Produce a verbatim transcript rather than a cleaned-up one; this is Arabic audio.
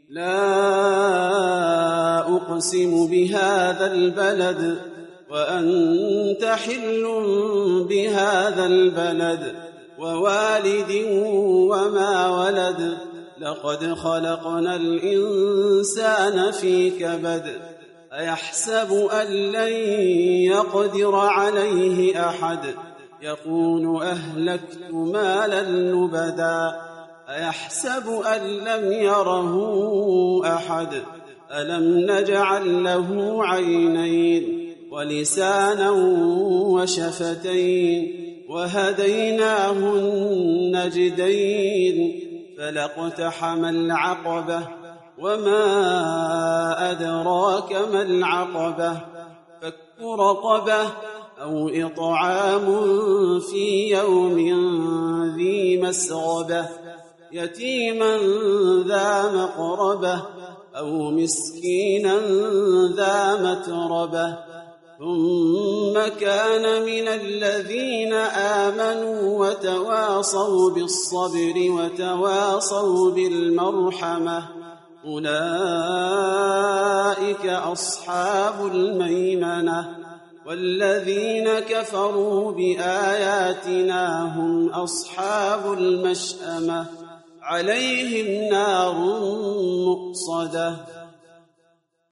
لا أقسم بهذا البلد وأنت حل بهذا البلد ووالد وما ولد لقد خلقنا الإنسان في كبد أيحسب أن لن يقدر عليه أحد يقول أهلكت مالا لبدا أيحسب أن لم يره أحد ألم نجعل له عينين ولسانا وشفتين وهديناه النجدين فلاقتحم العقبة وما أدراك ما العقبة فك رقبة أو إطعام في يوم ذي مسغبة يتيما ذا مقربة أو مسكينا ذا متربة ثم كان من الذين آمنوا وتواصوا بالصبر وتواصوا بالمرحمة أولئك أصحاب الميمنة والذين كفروا بآياتنا هم أصحاب المشأمة عليهم نار مؤصدة